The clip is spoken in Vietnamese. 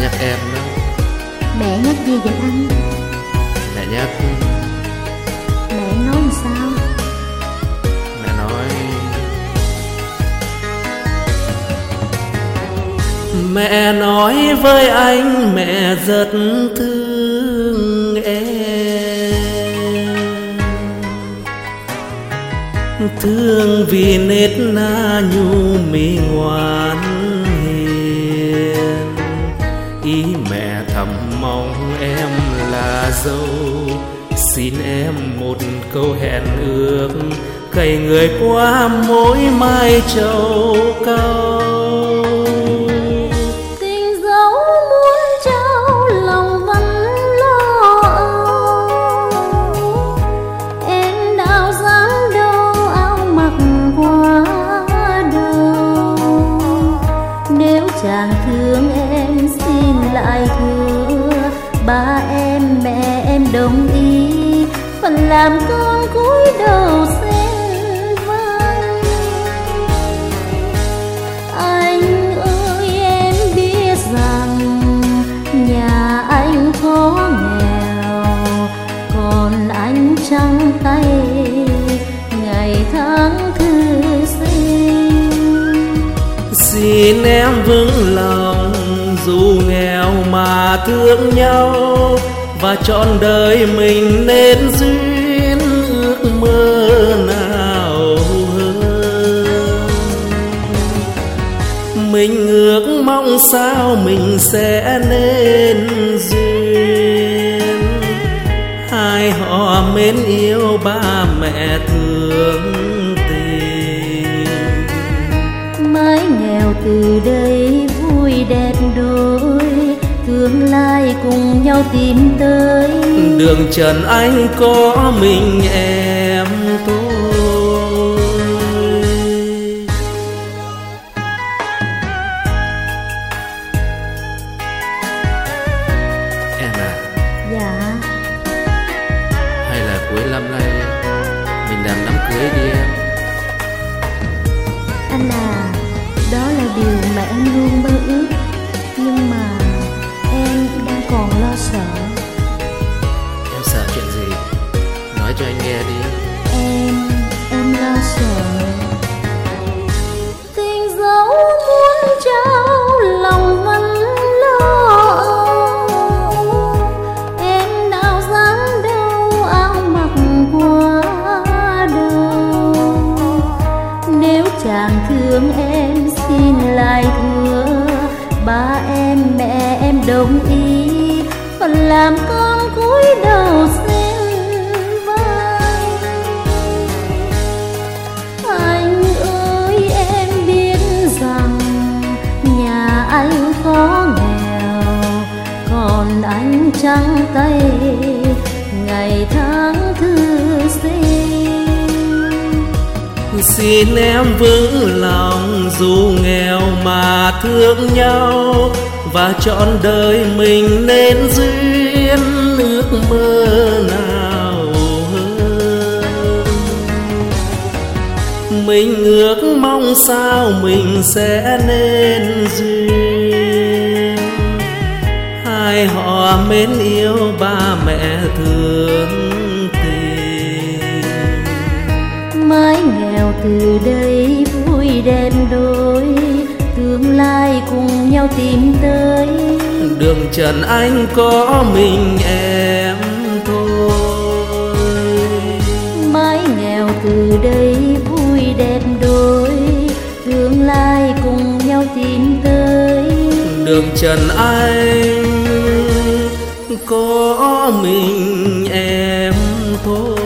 nhắc em đó. Mẹ nhắc gì vậy anh? Mẹ nhắc. Mẹ nói làm sao? Mẹ nói mẹ nói với anh mẹ rất thương em, thương vì nết na nhu mì ngoan hiền. Ý mẹ thầm mong em là dâu, xin em một câu hẹn ước, cày người qua mỗi mai trầu cau. Tình dẫu muốn trao lòng vẫn lo âu, em nào dám đâu áo mặc quá đâu. Nếu chàng thương em xin lại thưa, ba em mẹ em đồng ý, phần làm con cúi đầu xin vâng. Anh ơi em biết rằng nhà anh khó nghèo, còn anh trắng tay ngày tháng thư sinh. Xin em vững lòng dù nghèo mà thương nhau, và trọn đời mình nên duyên ước mơ nào hơn. Mình ước mong sao mình sẽ nên duyên, hai họ mến yêu ba mẹ thương tình. Mái nghèo từ đây vui đẹp đôi, tương lai cùng nhau tìm tới. Đường trần anh có mình em thôi. Em à. Dạ. Hay là cuối năm nay mình làm đám cưới đi em. Anh à, đó là điều mà em luôn mơ ước, nhưng mà em đang còn lo sợ. Em sợ chuyện gì? Nói cho anh nghe đi. Em lo sợ tình dẫu muốn trao lòng vẫn lo âu, em nào dám đâu áo mặc quá đâu. Nếu chàng thương em xin lại thưa, ba em mẹ em đồng ý, phần làm con cúi đầu xin vâng. Anh ơi em biết rằng nhà anh khó nghèo, còn anh trắng tay ngày tháng thư sinh. Xin em vững lòng dù nghèo mà thương nhau, và trọn đời mình nên duyên ước mơ nào hơn. Mình ước mong sao mình sẽ nên duyên, hai họ mến yêu ba mẹ thương tình. Mái nghèo từ đây vui đen đôi, tương lai cùng nhau tìm tới. Đường trần anh có mình em thôi. Mái nghèo từ đây vui đẹp đôi, tương lai cùng nhau tìm tới. Đường trần anh có mình em thôi.